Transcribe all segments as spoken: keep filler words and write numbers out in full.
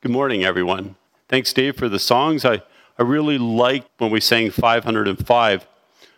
Good morning, everyone. Thanks, Dave, for the songs. I, I really liked when we sang five hundred five.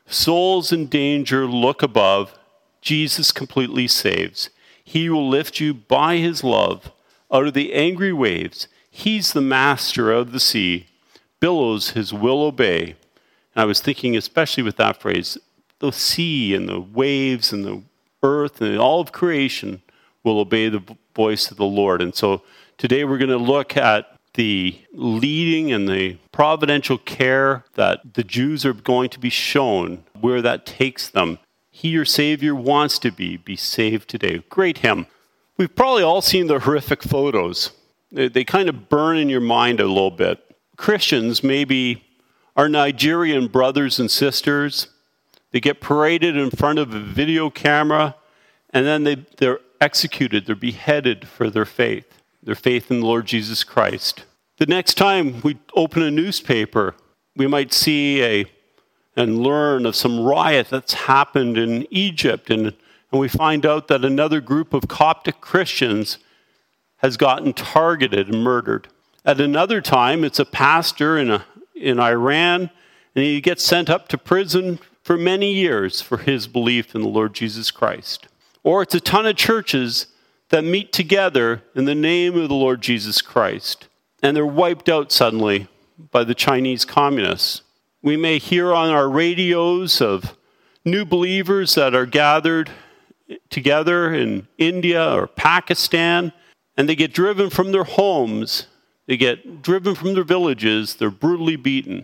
Souls in danger, look above. Jesus completely saves. He will lift you by his love out of the angry waves. He's the master of the sea. Billows his will obey. And I was thinking, especially with that phrase, the sea and the waves and the earth and all of creation will obey the voice of the Lord. And so today we're going to look at the leading and the providential care that the Jews are going to be shown, where that takes them. He, your Savior, wants to be. Be saved today. Great hymn. We've probably all seen the horrific photos. They, they kind of burn in your mind a little bit. Christians, maybe our Nigerian brothers and sisters, they get paraded in front of a video camera, and then they, they're executed, they're beheaded for their faith, their faith in the Lord Jesus Christ. The next time we open a newspaper, we might see a and learn of some riot that's happened in Egypt, and, and we find out that another group of Coptic Christians has gotten targeted and murdered. At another time, it's a pastor in, a, in Iran, and he gets sent up to prison for many years for his belief in the Lord Jesus Christ. Or it's a ton of churches that meet together in the name of the Lord Jesus Christ, and they're wiped out suddenly by the Chinese communists. We may hear on our radios of new believers that are gathered together in India or Pakistan, and they get driven from their homes, they get driven from their villages, they're brutally beaten.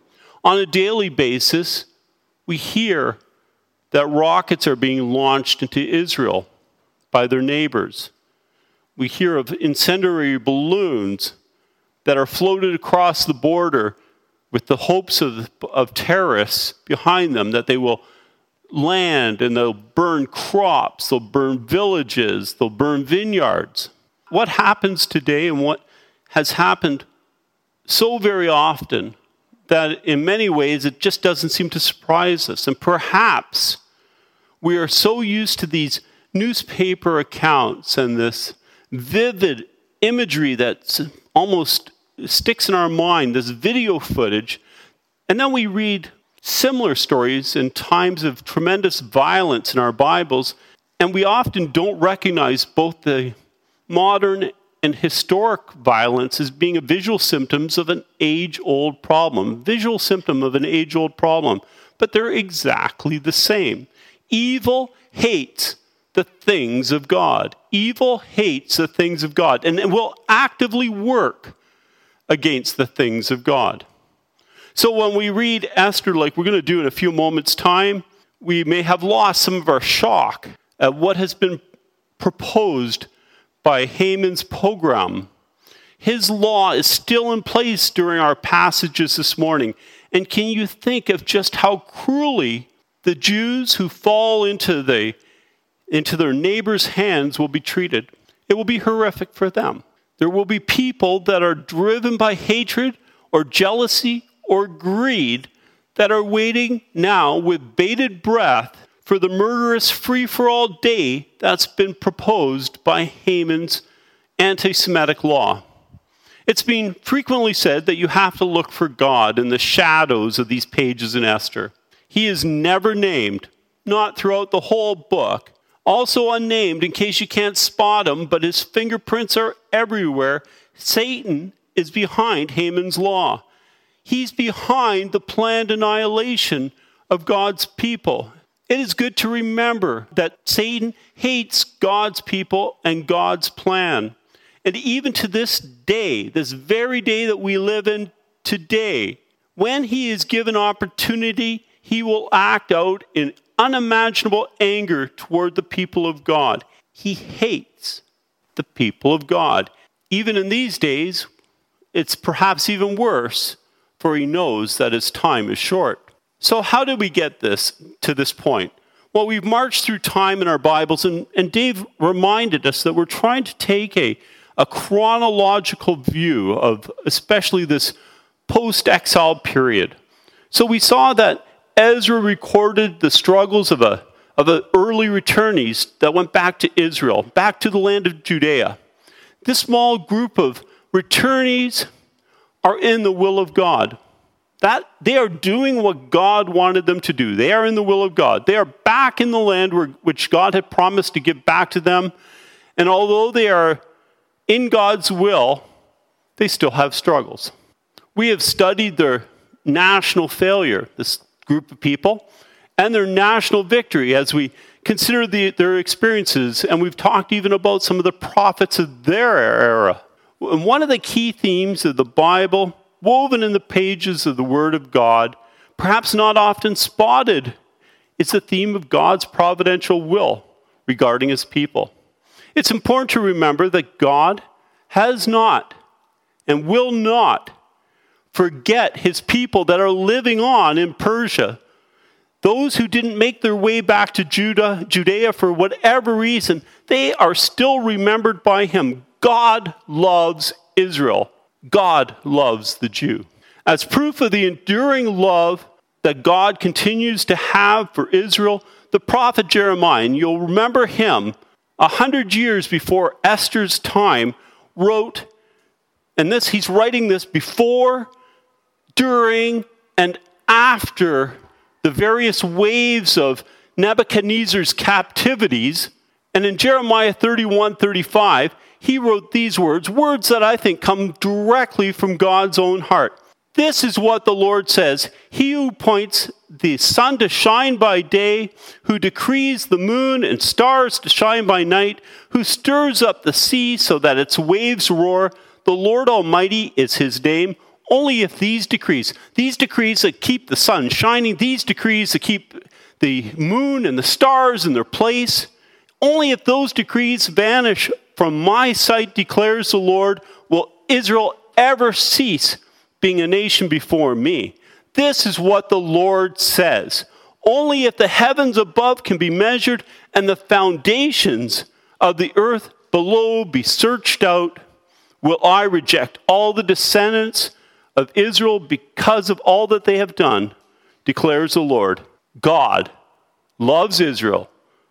On a daily basis, we hear that rockets are being launched into Israel by their neighbors. We hear of incendiary balloons that are floated across the border with the hopes of, of terrorists behind them, that they will land and they'll burn crops, they'll burn villages, they'll burn vineyards. What happens today and what has happened so very often that in many ways it just doesn't seem to surprise us. And perhaps we are so used to these newspaper accounts and this vivid imagery that almost sticks in our mind, this video footage, and then we read similar stories in times of tremendous violence in our Bibles, and we often don't recognize both the modern and historic violence as being a visual symptoms of an age-old problem, visual symptom of an age-old problem, but they're exactly the same. Evil hates the things of God. Evil hates the things of God, and it will actively work against the things of God. So when we read Esther, like we're going to do in a few moments' time, we may have lost some of our shock at what has been proposed by Haman's pogrom. His law is still in place during our passages this morning. And can you think of just how cruelly the Jews who fall into the into their neighbors' hands will be treated? It will be horrific for them. There will be people that are driven by hatred or jealousy or greed that are waiting now with bated breath for the murderous free-for-all day that's been proposed by Haman's anti-Semitic law. It's been frequently said that you have to look for God in the shadows of these pages in Esther. He is never named, not throughout the whole book. Also unnamed, in case you can't spot him, but his fingerprints are everywhere. Satan is behind Haman's law. He's behind the planned annihilation of God's people. It is good to remember that Satan hates God's people and God's plan. And even to this day, this very day that we live in today, when he is given opportunity, he will act out in unimaginable anger toward the people of God. He hates the people of God. Even in these days, it's perhaps even worse, for he knows that his time is short. So how did we get this to this point? Well, we've marched through time in our Bibles, and, and Dave reminded us that we're trying to take a, a chronological view of especially this post-exile period. So we saw that Ezra recorded the struggles of a of the early returnees that went back to Israel, back to the land of Judea. This small group of returnees are in the will of God. That they are doing what God wanted them to do. They are in the will of God. They are back in the land where, which God had promised to give back to them. And although they are in God's will, they still have struggles. We have studied their national failure, this group of people, and their national victory as we consider the, their experiences. And we've talked even about some of the prophets of their era. And one of the key themes of the Bible, woven in the pages of the Word of God, perhaps not often spotted, is the theme of God's providential will regarding his people. It's important to remember that God has not and will not forget his people that are living on in Persia. Those who didn't make their way back to Judah, Judea for whatever reason, they are still remembered by him. God loves Israel. God loves the Jew. As proof of the enduring love that God continues to have for Israel, the prophet Jeremiah, and you'll remember him, a hundred years before Esther's time, wrote, and this he's writing this before, during, and after the various waves of Nebuchadnezzar's captivities. And in Jeremiah thirty-one thirty-five, he wrote these words, words that I think come directly from God's own heart. This is what the Lord says: he who appoints the sun to shine by day, who decrees the moon and stars to shine by night, who stirs up the sea so that its waves roar, the Lord Almighty is his name. Only if these decrees, these decrees that keep the sun shining, these decrees that keep the moon and the stars in their place, only if those decrees vanish from my sight, declares the Lord, will Israel ever cease being a nation before me. This is what the Lord says. Only if the heavens above can be measured and the foundations of the earth below be searched out, will I reject all the descendants of Israel because of all that they have done, declares the Lord. God loves Israel.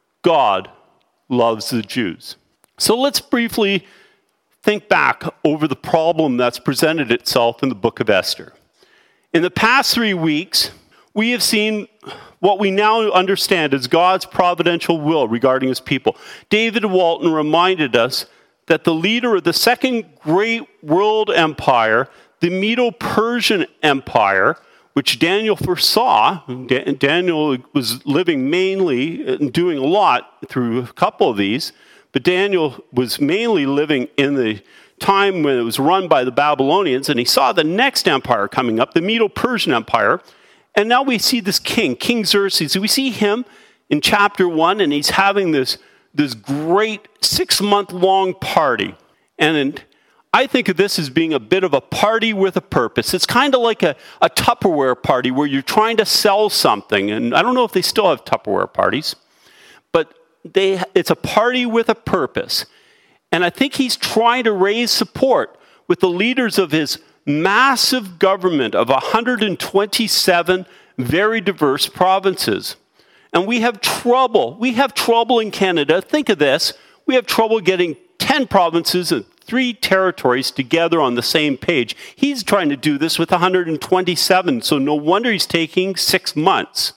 God loves the Jews. So let's briefly think back over the problem that's presented itself in the book of Esther. In the past three weeks, we have seen what we now understand as God's providential will regarding his people. David Walton reminded us that the leader of the second great world empire, the Medo-Persian Empire, which Daniel foresaw, Daniel was living mainly and doing a lot through a couple of these, but Daniel was mainly living in the time when it was run by the Babylonians, and he saw the next empire coming up, the Medo-Persian Empire. And now we see this king, King Xerxes. We see him in chapter one, and he's having this, this great six-month-long party. And in, I think of this as being a bit of a party with a purpose. It's kind of like a, a Tupperware party where you're trying to sell something. And I don't know if they still have Tupperware parties, but they, it's a party with a purpose. And I think he's trying to raise support with the leaders of his massive government of one hundred twenty-seven very diverse provinces. And we have trouble. We have trouble in Canada. Think of this. We have trouble getting ten provinces and three territories together on the same page. He's trying to do this with one hundred twenty-seven, so no wonder he's taking six months.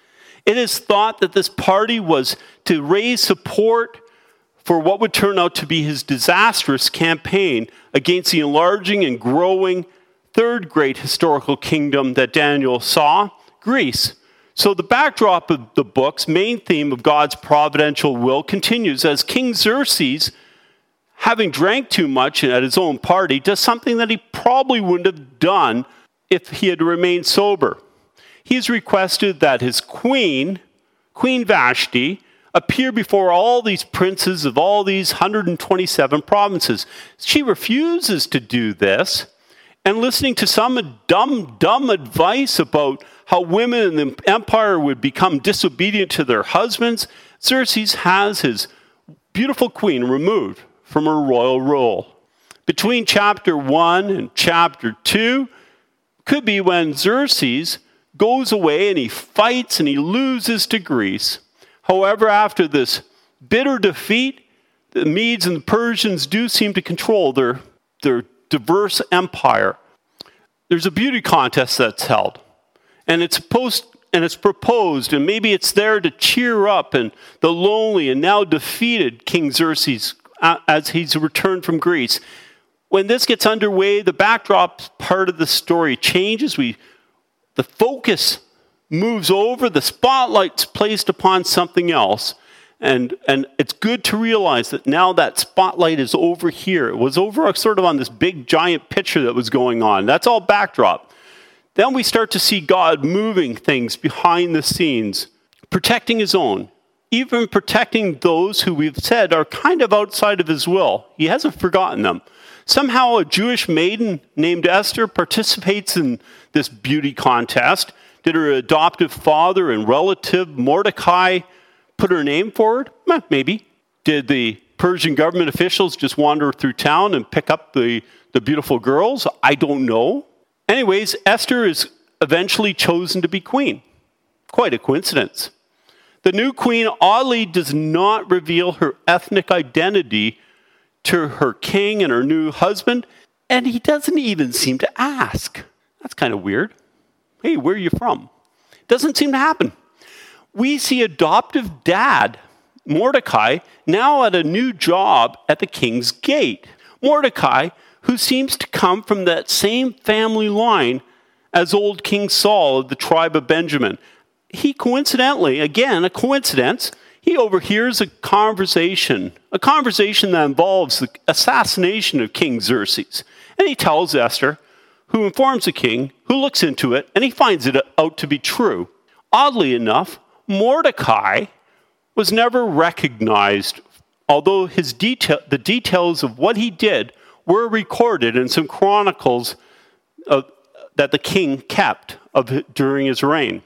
It is thought that this party was to raise support for what would turn out to be his disastrous campaign against the enlarging and growing third great historical kingdom that Daniel saw, Greece. So the backdrop of the book's main theme of God's providential will continues as King Xerxes, having drank too much at his own party, does something that he probably wouldn't have done if he had remained sober. He's requested that his queen, Queen Vashti, appear before all these princes of all these one hundred twenty-seven provinces. She refuses to do this, and listening to some dumb, dumb advice about how women in the empire would become disobedient to their husbands, Xerxes has his beautiful queen removed from her royal role. Between chapter one and chapter two could be when Xerxes goes away and he fights and he loses to Greece. However, after this bitter defeat, the Medes and the Persians do seem to control their, their diverse empire, there's a beauty contest that's held. And it's supposed and it's proposed, and maybe it's there to cheer up and the lonely and now defeated King Xerxes uh, as he's returned from Greece. When this gets underway, the backdrop part of the story changes. We, the focus moves over, the spotlight's placed upon something else. And, and it's good to realize that now that spotlight is over here. It was over sort of on this big giant picture that was going on. That's all backdrop. Then we start to see God moving things behind the scenes, protecting his own, even protecting those who we've said are kind of outside of his will. He hasn't forgotten them. Somehow a Jewish maiden named Esther participates in this beauty contest. Did her adoptive father and relative Mordecai put her name forward? Eh, maybe. Did the Persian government officials just wander through town and pick up the, the beautiful girls? I don't know. Anyways, Esther is eventually chosen to be queen. Quite a coincidence. The new queen oddly does not reveal her ethnic identity to her king and her new husband, and he doesn't even seem to ask. That's kind of weird. Hey, where are you from? Doesn't seem to happen. We see adoptive dad, Mordecai, now at a new job at the king's gate. Mordecai, who seems to come from that same family line as old King Saul of the tribe of Benjamin. He coincidentally, again, a coincidence, he overhears a conversation, a conversation that involves the assassination of King Xerxes. And he tells Esther, who informs the king, who looks into it, and he finds it out to be true. Oddly enough, Mordecai was never recognized, although his detail, the details of what he did were recorded in some chronicles of, that the king kept of during his reign.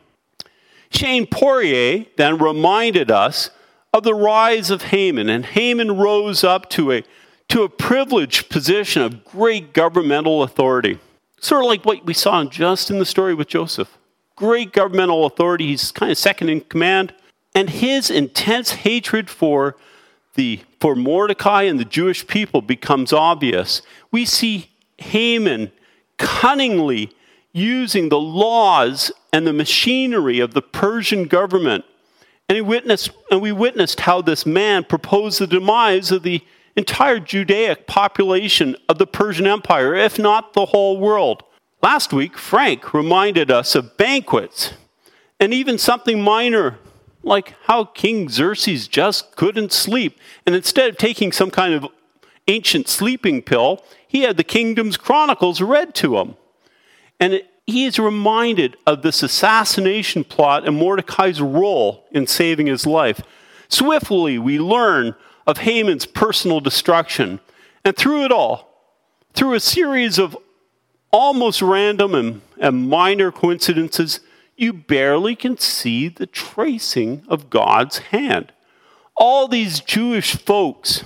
Shane Poirier then reminded us of the rise of Haman, and Haman rose up to a, to a privileged position of great governmental authority. Sort of like what we saw just in the story with Joseph. Great governmental authority, he's kind of second in command, and his intense hatred for The, for Mordecai and the Jewish people becomes obvious. We see Haman cunningly using the laws and the machinery of the Persian government. And, he witnessed, and we witnessed how this man proposed the demise of the entire Judaic population of the Persian Empire, if not the whole world. Last week, Frank reminded us of banquets, and even something minor like how King Xerxes just couldn't sleep. And instead of taking some kind of ancient sleeping pill, he had the kingdom's chronicles read to him. And it, he is reminded of this assassination plot and Mordecai's role in saving his life. Swiftly, we learn of Haman's personal destruction. And through it all, through a series of almost random and, and minor coincidences, you barely can see the tracing of God's hand. All these Jewish folks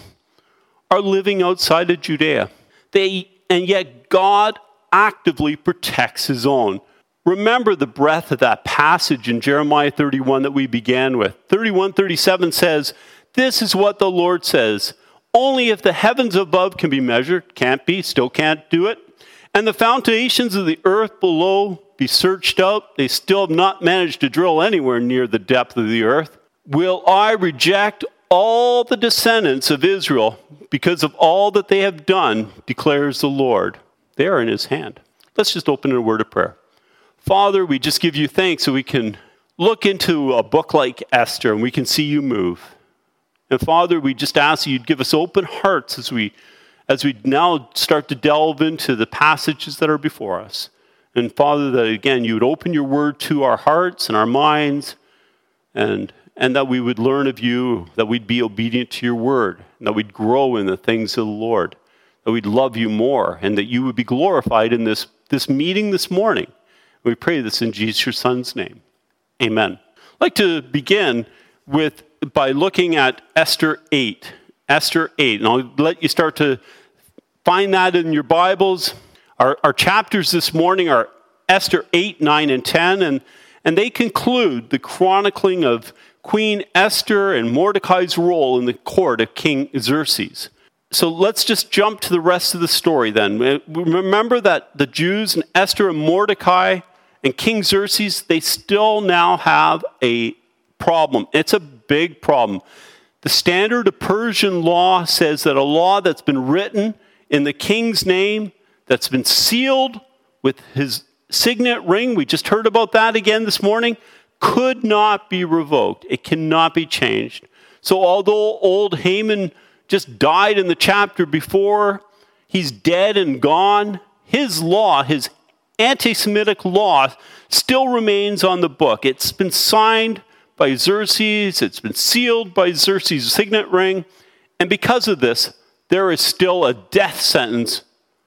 are living outside of Judea. They, and yet God actively protects his own. Remember the breadth of that passage in Jeremiah thirty-one that we began with. thirty-one thirty-seven says, "This is what the Lord says. Only if the heavens above can be measured, can't be, still can't do it, and the foundations of the earth below be searched out, they still have not managed to drill anywhere near the depth of the earth, will I reject all the descendants of Israel because of all that they have done, declares the Lord." They are in his hand. Let's just open in a word of prayer. Father, we just give you thanks so we can look into a book like Esther and we can see you move. And Father, we just ask that you'd give us open hearts as we, as we now start to delve into the passages that are before us. And Father, that again, you would open your word to our hearts and our minds, and, and that we would learn of you, that we'd be obedient to your word, and that we'd grow in the things of the Lord, that we'd love you more, and that you would be glorified in this, this meeting this morning. We pray this in Jesus, your Son's name. Amen. I'd like to begin with by looking at Esther eight. Esther eight. And I'll let you start to find that in your Bibles. Our, our chapters this morning are Esther eight, nine, and ten, and, and they conclude the chronicling of Queen Esther and Mordecai's role in the court of King Xerxes. So let's just jump to the rest of the story then. Remember that the Jews and Esther and Mordecai and King Xerxes, they still now have a problem. It's a big problem. The standard of Persian law says that a law that's been written in the king's name, that's been sealed with his signet ring, we just heard about that again this morning, could not be revoked. It cannot be changed. So although old Haman just died in the chapter before, he's dead and gone, his law, his anti-Semitic law, still remains on the book. It's been signed by Xerxes, it's been sealed by Xerxes' signet ring, and because of this, there is still a death sentence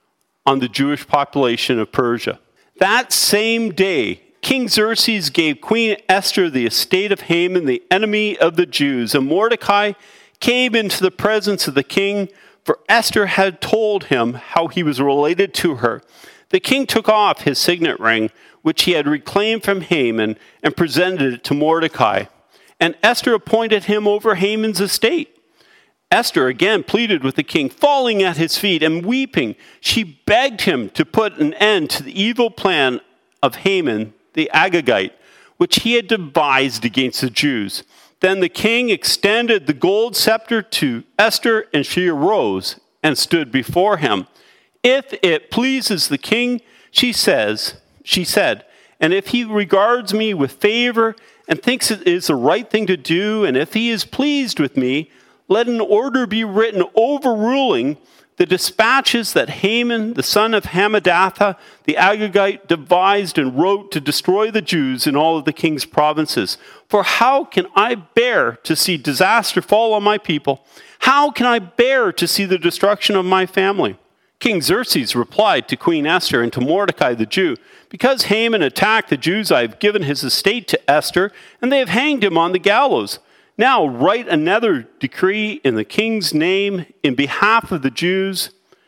on the Jewish population of Persia. That same day, King Xerxes gave Queen Esther the estate of Haman, the enemy of the Jews, and Mordecai came into the presence of the king, for Esther had told him how he was related to her. The king took off his signet ring, which he had reclaimed from Haman, and presented it to Mordecai. And Esther appointed him over Haman's estate. Esther again pleaded with the king, falling at his feet and weeping. She begged him to put an end to the evil plan of Haman, the Agagite, which he had devised against the Jews. Then the king extended the gold scepter to Esther, and she arose and stood before him. If it pleases the king, she says, she said, and if he regards me with favor and thinks it is the right thing to do, and if he is pleased with me, let an order be written overruling the dispatches that Haman, the son of Hammedatha, the Agagite, devised and wrote to destroy the Jews in all of the king's provinces. For how can I bear to see disaster fall on my people? How can I bear to see the destruction of my family? King Xerxes replied to Queen Esther and to Mordecai the Jew, because Haman attacked the Jews, I have given his estate to Esther, and they have hanged him on the gallows. Now write another decree in the king's name in behalf of the Jews,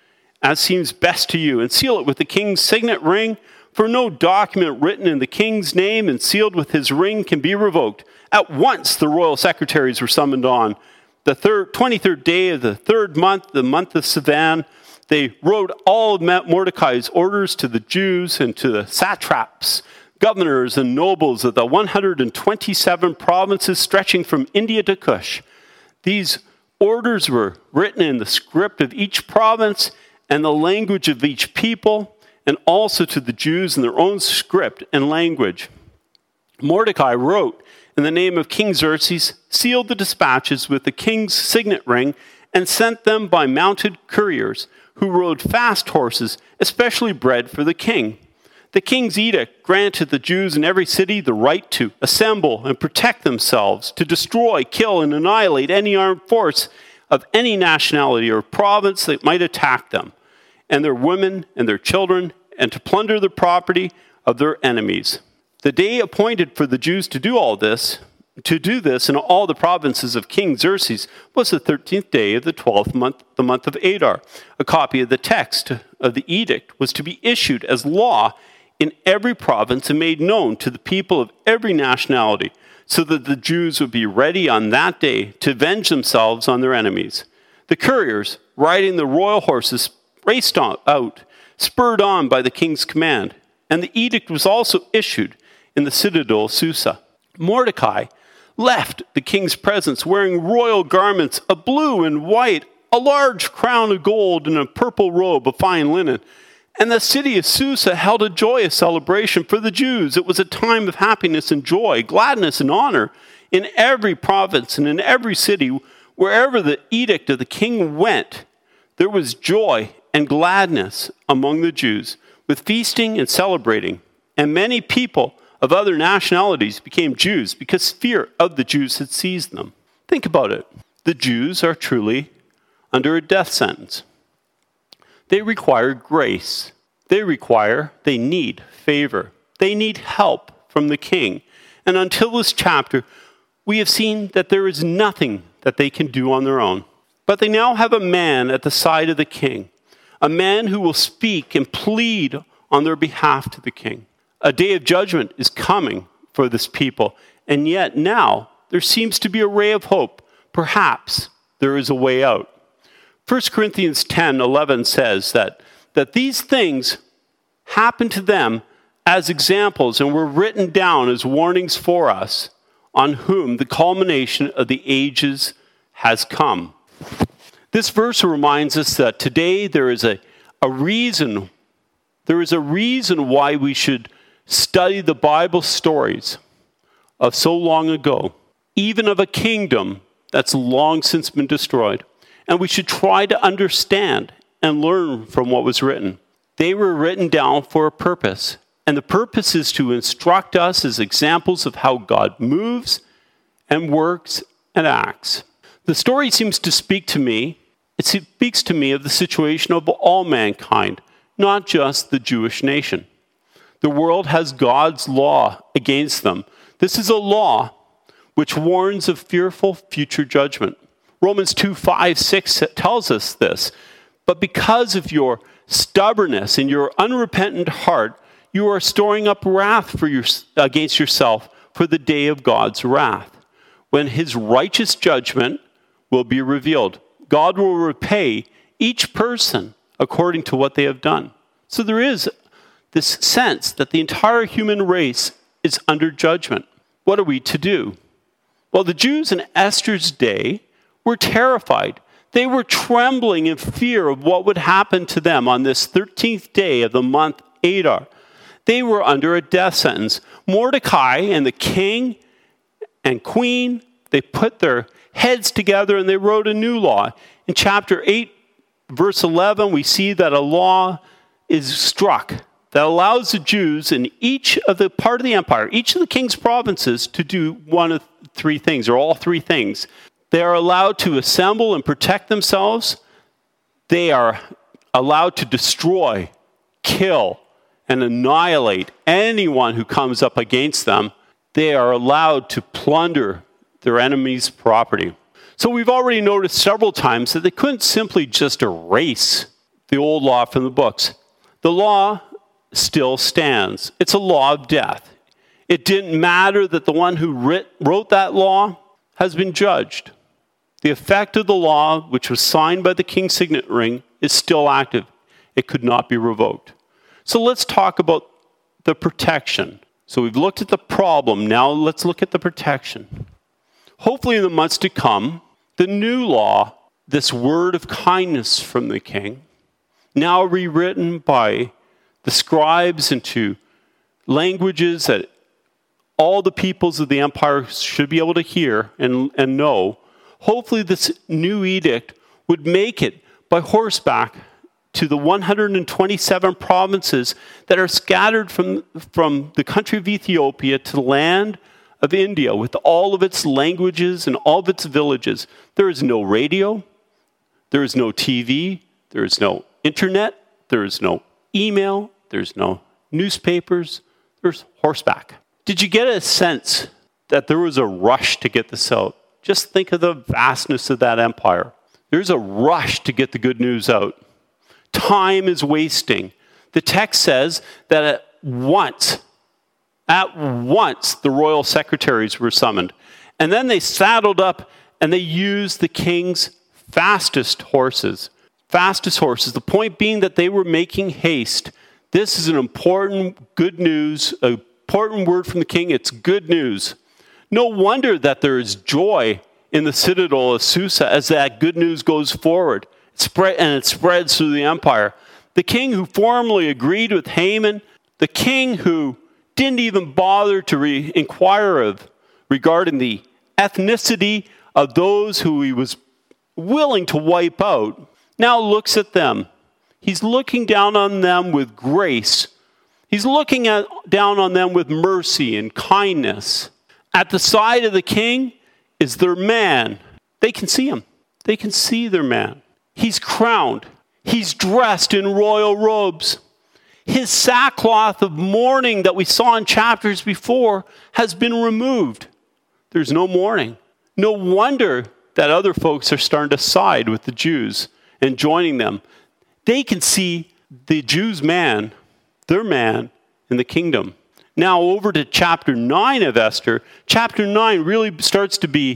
as seems best to you, and seal it with the king's signet ring, for no document written in the king's name and sealed with his ring can be revoked. At once the royal secretaries were summoned on the third, twenty-third day of the third month, the month of Sivan. They wrote all of Mordecai's orders to the Jews and to the satraps, governors and nobles of the one hundred twenty-seven provinces stretching from India to Kush. These orders were written in the script of each province and the language of each people, and also to the Jews in their own script and language. Mordecai wrote in the name of King Xerxes, sealed the dispatches with the king's signet ring, and sent them by mounted couriers who rode fast horses, especially bred for the king. The king's edict granted the Jews in every city the right to assemble and protect themselves, to destroy, kill, and annihilate any armed force of any nationality or province that might attack them, and their women and their children, and to plunder the property of their enemies. The day appointed for the Jews to do all this, to do this in all the provinces of King Xerxes, was the thirteenth day of the twelfth month, the month of Adar. A copy of the text of the edict was to be issued as law in every province and made known to the people of every nationality, so that the Jews would be ready on that day to avenge themselves on their enemies. The couriers, riding the royal horses, raced on, out, spurred on by the king's command, and the edict was also issued in the citadel of Susa. Mordecai left the king's presence wearing royal garments of blue and white, a large crown of gold, and a purple robe of fine linen. And the city of Susa held a joyous celebration for the Jews. It was a time of happiness and joy, gladness and honor in every province and in every city. Wherever the edict of the king went, there was joy and gladness among the Jews, with feasting and celebrating. And many people of other nationalities became Jews because fear of the Jews had seized them. Think about it. The Jews are truly under a death sentence. They require grace. They require, they need favor. They need help from the king. And until this chapter, we have seen that there is nothing that they can do on their own. But they now have a man at the side of the king, a man who will speak and plead on their behalf to the king. A day of judgment is coming for this people, and yet now there seems to be a ray of hope. Perhaps there is a way out. First Corinthians ten eleven says that, that these things happened to them as examples and were written down as warnings for us, on whom the culmination of the ages has come. This verse reminds us that today there is a, a reason, there is a reason why we should study the Bible stories of so long ago, even of a kingdom that's long since been destroyed. And we should try to understand and learn from what was written. They were written down for a purpose. And the purpose is to instruct us as examples of how God moves and works and acts. The story seems to speak to me, it speaks to me of the situation of all mankind, not just the Jewish nation. The world has God's law against them. This is a law which warns of fearful future judgment. Romans two, five, six tells us this. But because of your stubbornness and your unrepentant heart, you are storing up wrath for your, against yourself for the day of God's wrath, when his righteous judgment will be revealed. God will repay each person according to what they have done. So there is this sense that the entire human race is under judgment. What are we to do? Well, the Jews in Esther's day were terrified. They were trembling in fear of what would happen to them on this thirteenth day of the month Adar. They were under a death sentence. Mordecai and the king and queen, they put their heads together and they wrote a new law. In chapter eight, verse eleven, we see that a law is struck that allows the Jews in each of the part of the empire, each of the king's provinces, to do one of three things, or all three things. They are allowed to assemble and protect themselves. They are allowed to destroy, kill, and annihilate anyone who comes up against them. They are allowed to plunder their enemy's property. So we've already noticed several times that they couldn't simply just erase the old law from the books. The law still stands. It's a law of death. It didn't matter that the one who writ, wrote that law has been judged. The effect of the law, which was signed by the king's signet ring, is still active. It could not be revoked. So let's talk about the protection. So we've looked at the problem. Now let's look at the protection. Hopefully in the months to come, the new law, this word of kindness from the king, now rewritten by the scribes into languages that all the peoples of the empire should be able to hear and, and know. Hopefully this new edict would make it by horseback to the one hundred twenty-seven provinces that are scattered from, from the country of Ethiopia to the land of India with all of its languages and all of its villages. There is no radio, there is no T V, there is no internet, there is no email, there's no newspapers, there's horseback. Did you get a sense that there was a rush to get this out? Just think of the vastness of that empire. There's a rush to get the good news out. Time is wasting. The text says that at once, at once, the royal secretaries were summoned. And then they saddled up and they used the king's fastest horses. Fastest horses. The point being that they were making haste. This is an important good news, an important word from the king. It's good news. No wonder that there is joy in the citadel of Susa as that good news goes forward. It spread, and it spreads through the empire. The king who formally agreed with Haman, the king who didn't even bother to re- inquire of regarding the ethnicity of those who he was willing to wipe out, now looks at them. He's looking down on them with grace. He's looking at, down on them with mercy and kindness. At the side of the king is their man. They can see him. They can see their man. He's crowned. He's dressed in royal robes. His sackcloth of mourning that we saw in chapters before has been removed. There's no mourning. No wonder that other folks are starting to side with the Jews and joining them. They can see the Jews' man, their man, in the kingdom. Now over to chapter nine of Esther. Chapter nine really starts to be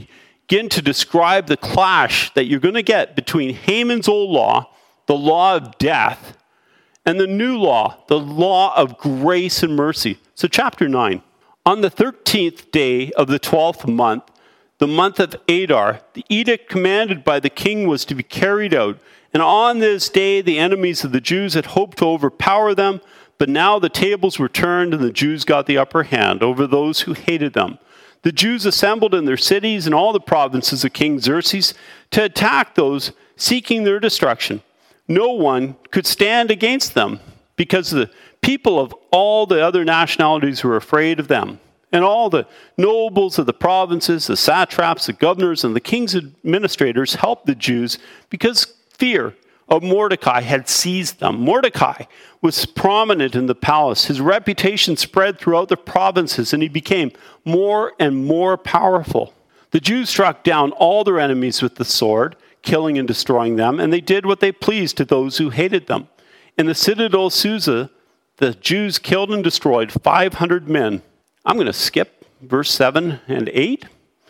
begin to describe the clash that you're going to get between Haman's old law, the law of death, and the new law, the law of grace and mercy. So chapter nine. On the thirteenth day of the twelfth month, the month of Adar, the edict commanded by the king was to be carried out. And on this day, the enemies of the Jews had hoped to overpower them, but now the tables were turned and the Jews got the upper hand over those who hated them. The Jews assembled in their cities and all the provinces of King Xerxes to attack those seeking their destruction. No one could stand against them because the people of all the other nationalities were afraid of them. And all the nobles of the provinces, the satraps, the governors, and the king's administrators helped the Jews because fear of Mordecai had seized them. Mordecai was prominent in the palace. His reputation spread throughout the provinces, and he became more and more powerful. The Jews struck down all their enemies with the sword, killing and destroying them, and they did what they pleased to those who hated them. In the citadel of Susa, the Jews killed and destroyed five hundred men. I'm going to skip verse seven and eight.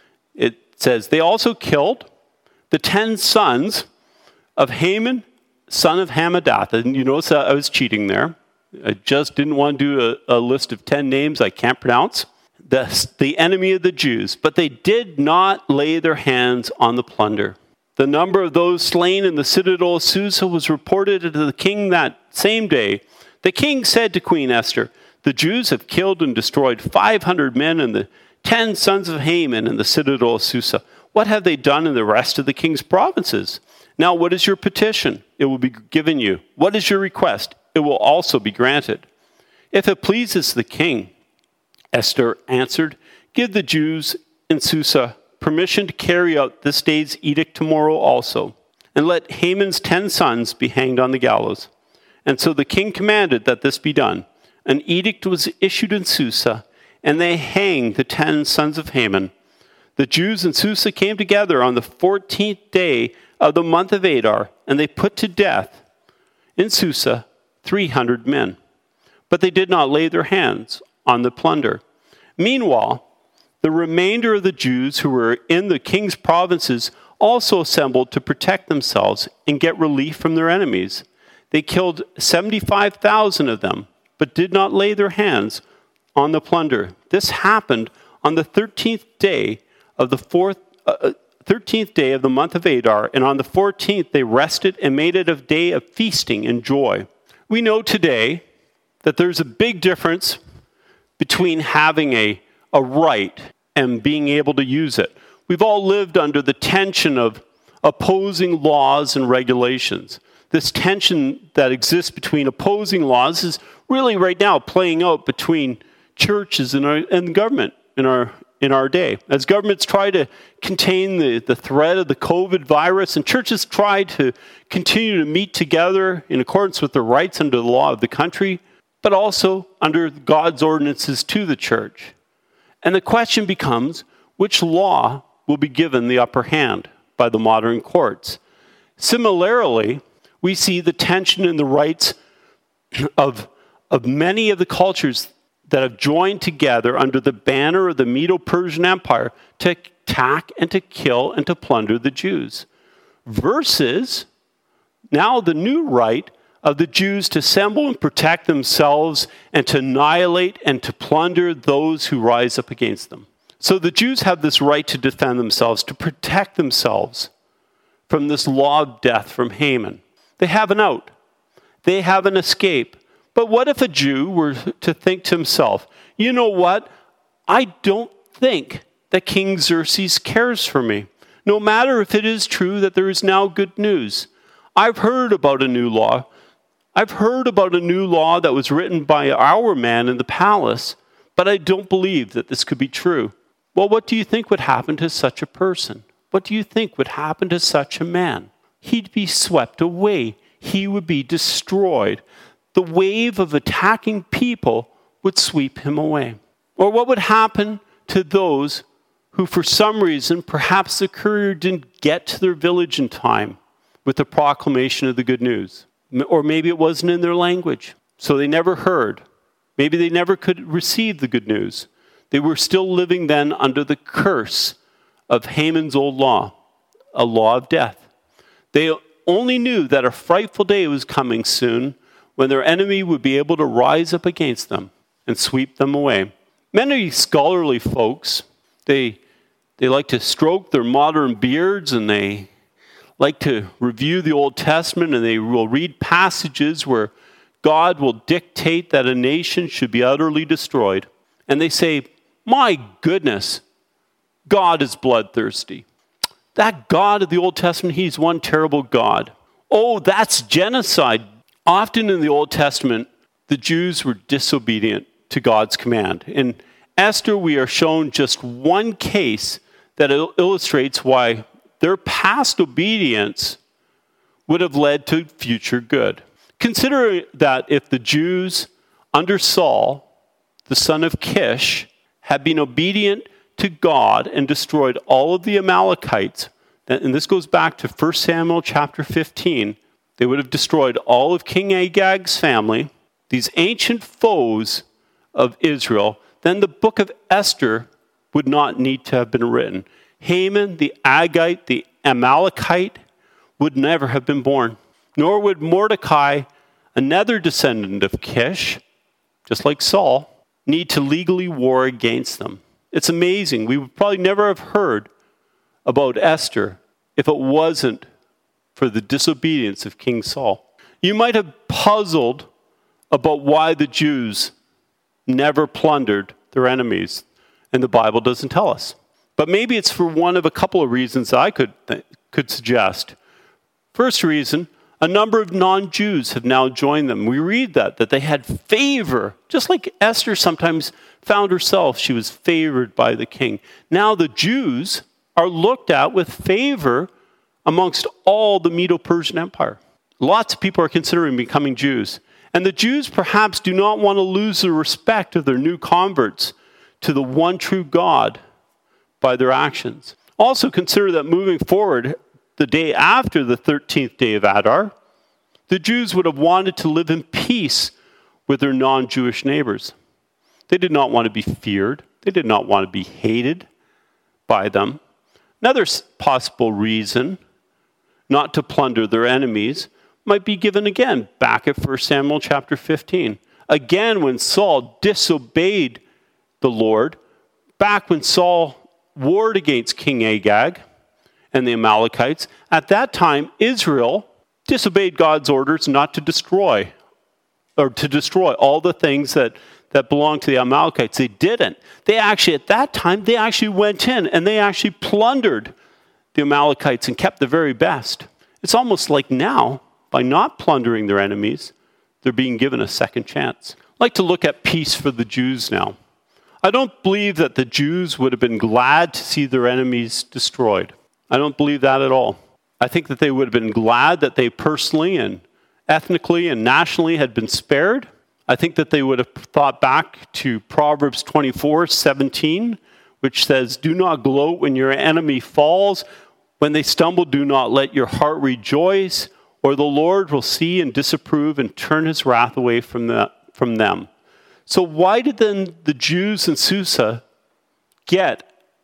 It says, they also killed the ten sons of Haman, son of Hammedatha. And you notice I was cheating there. I just didn't want to do a, a list of ten names I can't pronounce. The, the enemy of the Jews. But they did not lay their hands on the plunder. The number of those slain in the citadel of Susa was reported to the king that same day. The king said to Queen Esther, the Jews have killed and destroyed five hundred men and the ten sons of Haman in the citadel of Susa. What have they done in the rest of the king's provinces? Now, what is your petition? It will be given you. What is your request? It will also be granted. If it pleases the king, Esther answered, give the Jews in Susa permission to carry out this day's edict tomorrow also, and let Haman's ten sons be hanged on the gallows. And so the king commanded that this be done. An edict was issued in Susa, and they hanged the ten sons of Haman. The Jews in Susa came together on the fourteenth day of the month of Adar, and they put to death in Susa three hundred men. But they did not lay their hands on the plunder. Meanwhile, the remainder of the Jews who were in the king's provinces also assembled to protect themselves and get relief from their enemies. They killed seventy-five thousand of them, but did not lay their hands on the plunder. This happened on the thirteenth day of the fourth, uh, thirteenth day of the month of Adar, and on the fourteenth they rested and made it a day of feasting and joy. We know today that there's a big difference between having a, a right and being able to use it. We've all lived under the tension of opposing laws and regulations. This tension that exists between opposing laws is really right now playing out between churches and, our, and government in our in our day. As governments try to contain the, the threat of the COVID virus, and churches try to continue to meet together in accordance with their rights under the law of the country, but also under God's ordinances to the church. And the question becomes, which law will be given the upper hand by the modern courts? Similarly, we see the tension in the rights of, of many of the cultures that have joined together under the banner of the Medo-Persian Empire to attack and to kill and to plunder the Jews, versus now the new right of the Jews to assemble and protect themselves and to annihilate and to plunder those who rise up against them. So the Jews have this right to defend themselves, to protect themselves from this law of death from Haman. They have an out. They have an escape. But what if a Jew were to think to himself, you know what? I don't think that King Xerxes cares for me, no matter if it is true that there is now good news. I've heard about a new law. I've heard about a new law that was written by our man in the palace, but I don't believe that this could be true. Well, what do you think would happen to such a person? What do you think would happen to such a man? He'd be swept away. He would be destroyed. The wave of attacking people would sweep him away. Or what would happen to those who, for some reason, perhaps the courier didn't get to their village in time with the proclamation of the good news? Or maybe it wasn't in their language, so they never heard. Maybe they never could receive the good news. They were still living then under the curse of Haman's old law, a law of death. They only knew that a frightful day was coming soon when their enemy would be able to rise up against them and sweep them away. Many scholarly folks, they, they like to stroke their modern beards, and they like to review the Old Testament, and they will read passages where God will dictate that a nation should be utterly destroyed. And they say, my goodness, God is bloodthirsty. That God of the Old Testament, he's one terrible God. Oh, that's genocide. Often in the Old Testament, the Jews were disobedient to God's command. In Esther, we are shown just one case that il- illustrates why their past obedience would have led to future good. Consider that if the Jews under Saul, the son of Kish, had been obedient to God and destroyed all of the Amalekites, and this goes back to First Samuel chapter fifteen, they would have destroyed all of King Agag's family, these ancient foes of Israel, then the book of Esther would not need to have been written. Haman, the Agagite, the Amalekite, would never have been born. Nor would Mordecai, another descendant of Kish, just like Saul, need to legally war against them. It's amazing. We would probably never have heard about Esther if it wasn't for the disobedience of King Saul. You might have puzzled about why the Jews never plundered their enemies, and the Bible doesn't tell us. But maybe it's for one of a couple of reasons I could th- could suggest. First reason, a number of non-Jews have now joined them. We read that, that they had favor, just like Esther sometimes found herself, she was favored by the king. Now the Jews are looked at with favor amongst all the Medo-Persian Empire. Lots of people are considering becoming Jews. And the Jews perhaps do not want to lose the respect of their new converts to the one true God by their actions. Also consider that moving forward, the day after the thirteenth day of Adar, the Jews would have wanted to live in peace with their non-Jewish neighbors. They did not want to be feared. They did not want to be hated by them. Another possible reason not to plunder their enemies might be given again back at First Samuel chapter fifteen. Again, when Saul disobeyed the Lord, back when Saul warred against King Agag and the Amalekites, at that time Israel disobeyed God's orders not to destroy, or to destroy all the things that, that belonged to the Amalekites. They didn't. They actually, at that time, they actually went in and they actually plundered the Amalekites and kept the very best. It's almost like now, by not plundering their enemies, they're being given a second chance. I'd like to look at peace for the Jews now. I don't believe that the Jews would have been glad to see their enemies destroyed. I don't believe that at all. I think that they would have been glad that they personally and ethnically and nationally had been spared. I think that they would have thought back to Proverbs twenty-four seventeen, which says, "Do not gloat when your enemy falls. When they stumble, do not let your heart rejoice, or the Lord will see and disapprove and turn his wrath away from, the, from them." So why did then the Jews in Susa get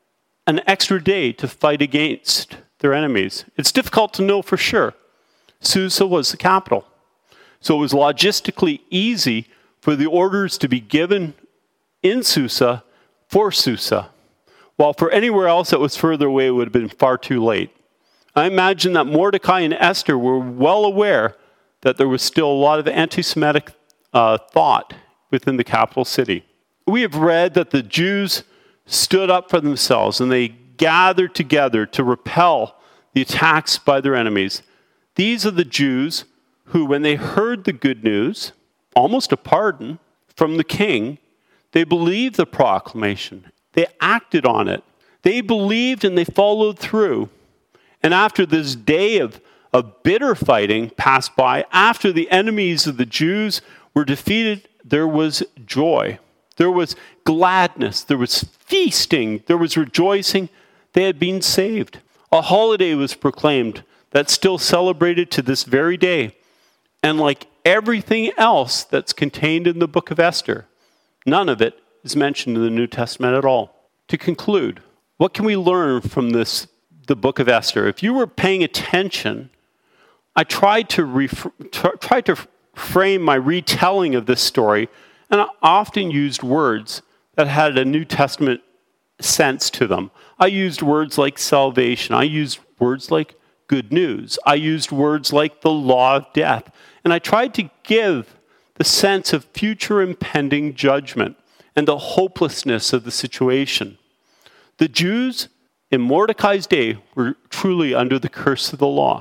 an extra day to fight against their enemies? It's difficult to know for sure. Susa was the capital. So it was logistically easy for the orders to be given in Susa for Susa, while for anywhere else that was further away, it would have been far too late. I imagine that Mordecai and Esther were well aware that there was still a lot of anti-Semitic uh, thought within the capital city. We have read that the Jews stood up for themselves and they gathered together to repel the attacks by their enemies. These are the Jews who, when they heard the good news, almost a pardon from the king, they believed the proclamation. They acted on it. They believed and they followed through. And after this day of, of bitter fighting passed by, after the enemies of the Jews were defeated, there was joy. There was gladness. There was feasting. There was rejoicing. They had been saved. A holiday was proclaimed that's still celebrated to this very day. And like everything else that's contained in the book of Esther, none of it is mentioned in the New Testament at all. To conclude, What can we learn from this, the book of Esther? If you were paying attention, I tried to, ref- t- tried to frame my retelling of this story, and I often used words that had a New Testament sense to them. I used words like salvation. I used words like good news. I used words like the law of death. And I tried to give the sense of future impending judgment and the hopelessness of the situation. The Jews in Mordecai's day were truly under the curse of the law.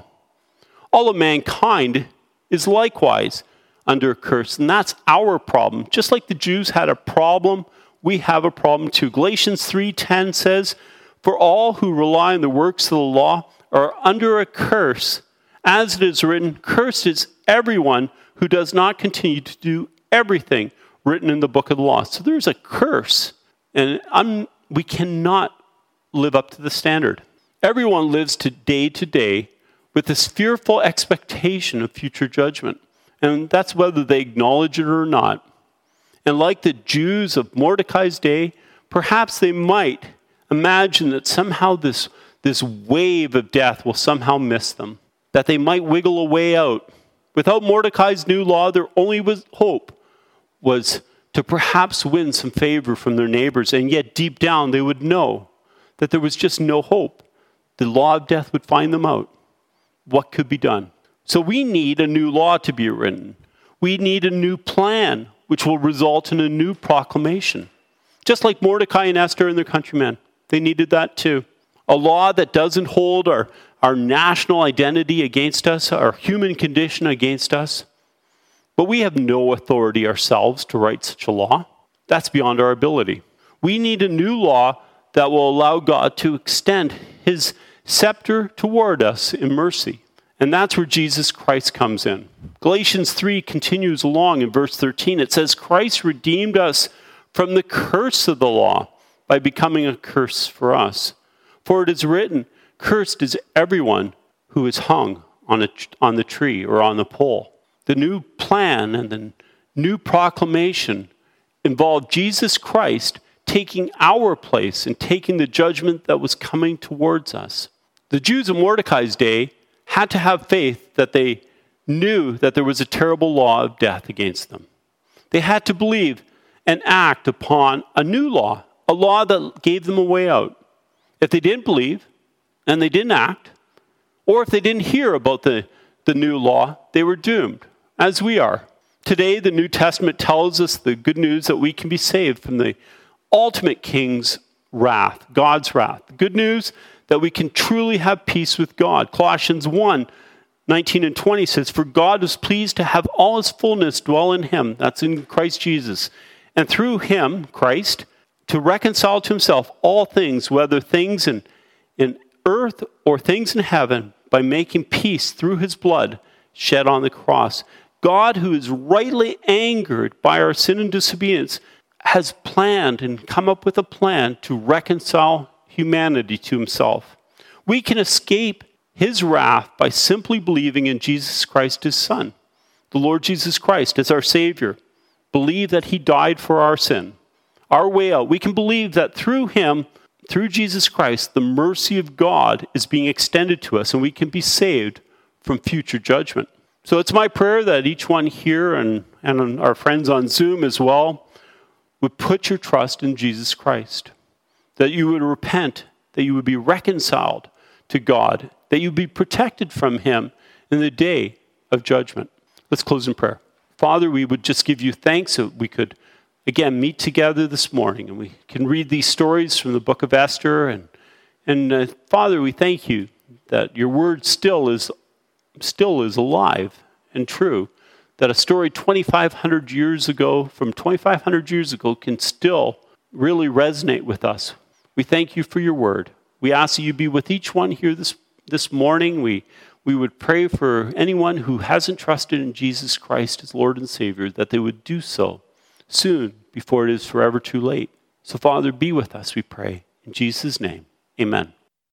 All of mankind is likewise under a curse, and that's our problem. Just like the Jews had a problem, we have a problem too. Galatians three ten says, "For all who rely on the works of the law are under a curse. As it is written, cursed is everyone who does not continue to do everything written in the book of the law." So there's a curse, and I'm, we cannot live up to the standard. Everyone lives to day to day with this fearful expectation of future judgment. And that's whether they acknowledge it or not. And like the Jews of Mordecai's day, perhaps they might imagine that somehow this, this wave of death will somehow miss them, that they might wiggle a way out. Without Mordecai's new law, their only was hope was to perhaps win some favor from their neighbors, and yet deep down they would know that there was just no hope. The law of death would find them out. What could be done? So we need a new law to be written. We need a new plan, which will result in a new proclamation. Just like Mordecai and Esther and their countrymen, they needed that too. A law that doesn't hold our, our national identity against us, our human condition against us. But we have no authority ourselves to write such a law. That's beyond our ability. We need a new law that will allow God to extend his scepter toward us in mercy. And that's where Jesus Christ comes in. Galatians three continues along in verse thirteen. It says, "Christ redeemed us from the curse of the law by becoming a curse for us. For it is written, cursed is everyone who is hung on, a, on the tree or on the pole." The new plan and the new proclamation involved Jesus Christ taking our place and taking the judgment that was coming towards us. The Jews in Mordecai's day had to have faith that they knew that there was a terrible law of death against them. They had to believe and act upon a new law, a law that gave them a way out. If they didn't believe and they didn't act, or if they didn't hear about the, the new law, they were doomed, as we are. Today, the New Testament tells us the good news that we can be saved from the ultimate king's wrath, God's wrath. The good news that we can truly have peace with God. Colossians one, nineteen and twenty says, "For God was pleased to have all his fullness dwell in him," that's in Christ Jesus, "and through him," Christ, "to reconcile to himself all things, whether things in, in earth or things in heaven, by making peace through his blood shed on the cross." God, who is rightly angered by our sin and disobedience, has planned and come up with a plan to reconcile humanity to himself. We can escape his wrath by simply believing in Jesus Christ, his Son, the Lord Jesus Christ, as our Savior. Believe that he died for our sin, our way out. We can believe that through him, through Jesus Christ, the mercy of God is being extended to us, and we can be saved from future judgment. So it's my prayer that each one here and, and our friends on Zoom as well would put your trust in Jesus Christ, that you would repent, that you would be reconciled to God, that you would be protected from him in the day of judgment. Let's close in prayer. Father, we would just give you thanks that we could, again, meet together this morning, and we can read these stories from the book of Esther. And, and uh, Father, we thank you that your word still is still is alive and true, that a story twenty-five hundred years ago, from twenty-five hundred years ago, can still really resonate with us. We thank you for your word. We ask that you be with each one here this, this morning. We, we would pray for anyone who hasn't trusted in Jesus Christ as Lord and Savior, that they would do so soon before it is forever too late. So Father, be with us, we pray. In Jesus' name, amen.